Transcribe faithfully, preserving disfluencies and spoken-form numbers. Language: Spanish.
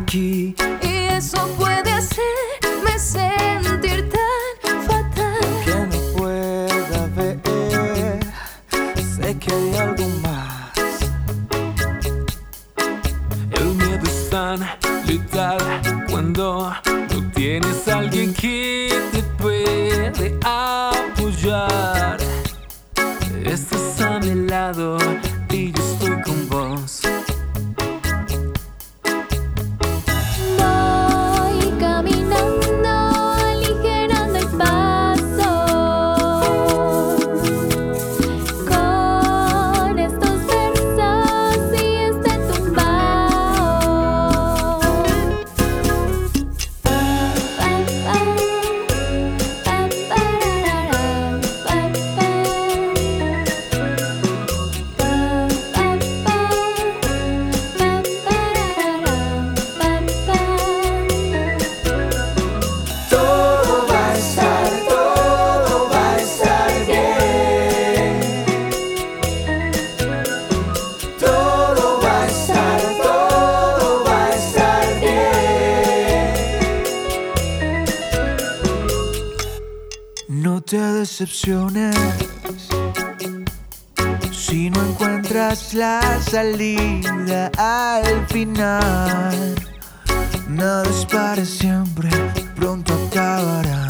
aquí. Y eso puede hacerme sentir tan fatal. Que no pueda ver, sé que hay algo más. El miedo es tan letal cuando no tienes a alguien que te puede apoyar. Estás a mi lado y yo estoy con vos. Voy caminando, aligerando el paso, con estos versos y este tumbao. Pa, pa, pa, pa, pararara, pa, pa. Pa, pa, pa, pa, pararara, pa, pa. Todo va a estar, todo va a estar bien. Todo va a estar, todo va a estar bien. No te decepciones si no encuentras la salida al final. Nada es para siempre, pronto acabará.